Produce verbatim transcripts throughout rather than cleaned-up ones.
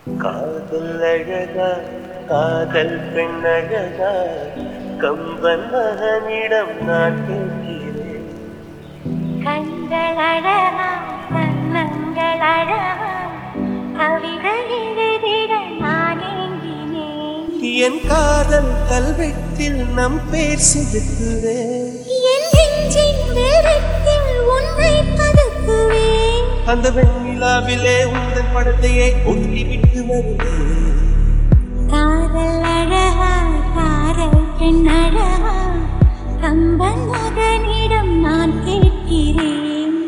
காதல் அழகா காதல் பெண்ணழகா கம்பன் மகனிடம் நான் கேட்கிறேன். கண்கள் அழகா கண்ணங்கள் அழகா கவிதை எழுதிட நான் ஏங்கினேன். என் காதல் கல்வெட்டில் நம் பேர் செதுக்குவேன். என் நெஞ்சின் வெள்ளத்தில் உன்னை பதுக்குவேன். அந்த வெண்ணிலாவிலே உந்தன் படத்தையே ஒட்டி விட்டு வருவேன். காதல் அழகா காதல் பெண் அழகா கம்பன் மகனிடம் நான் கேட்கிறேன்.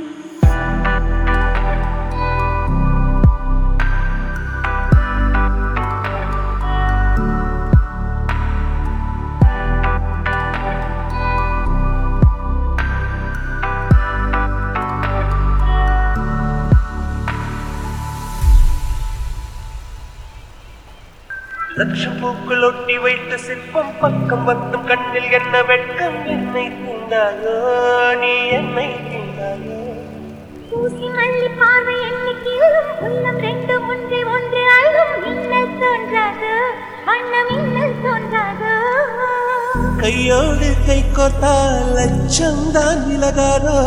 லட்சம் பூக்கள் ஒட்டி வைத்த சிற்பம் பக்கம் வந்தும் கண்ணில் என்ன வெட்கம். என்னை தீண்டாயோ நீ என்னை தீண்டாயோ. ஊசி மல்லி பார்வை எண்ணிக்கையிலும் உள்ளம் ரெண்டு ஒன்று ஒன்று அழும். மின்னல் தோன்றாது வண்ணம் மின்னல் தோன்றாது. கையோடு கை கோர்த்தால் லட்சம் தான் விலகாரோ.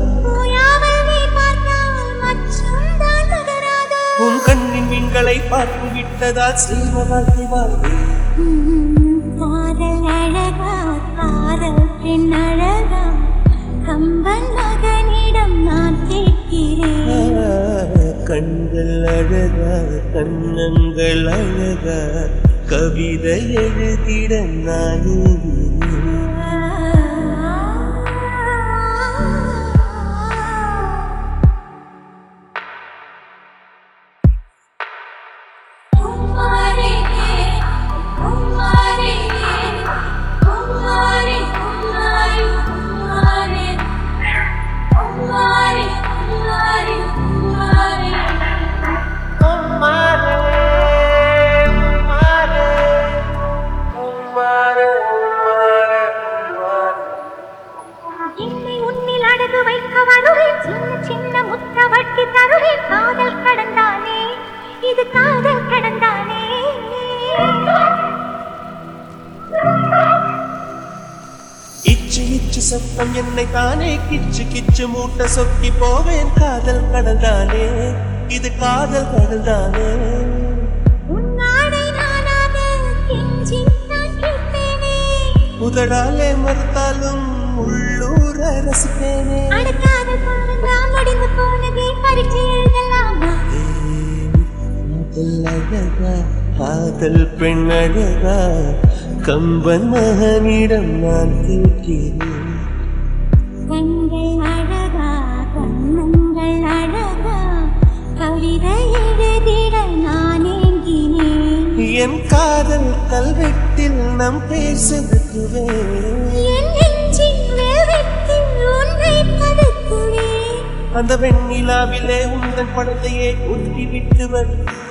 உன் கண்ணின் மீன்களை பார்த்து விட்டதால் செல்வ வாழ்க்கை வாழ்வே. காதல் அழகா காதல் பெண் அழகா கம்பன் மகனிடம் நான் கேட்கிறேன். கண்கள் அழகா கண்ணங்கள் அழகா கவிதை எழுதிட நான் சின்ன முத்த வட்டி தருவேன். காதல் கடந்தானே இது காதல் கடந்தானே. இச்சு இச்சு சத்தம் என்னை தானே கிச்சு கிச்சு மூட்ட சொக்கி போவேன். காதல் கடந்தானே இது காதல் கடந்தானே. உன்னாடை நானாக கெஞ்சி நான் கேட்பேனே. உதடாலே மறுத்தாலும் உள்ளூர ரசிப்பேனே. அடுக்காதல் போனதான் முடிந்து போனதே பரிச்சை எழுதலாமா. காதல் அழகா காதல் பெண் அழகா கம்பன் மகனிடம் நான் கேட்கிறேன். கண்கள் அழகா கண்ணங்கள் அழகா கவிதை எழுதிட நான் ஏங்கினேன். என் காதல் கல்வெட்டில் நம் பேர் செதுக்குவேன். என் நெஞ்சின் வெள்ளத்தில் உன்னை பதுக்குவேன். அந்த வெண்ணிலாவிலே உந்தன் படத்தையே ஒட்டி விட்டு வரும்.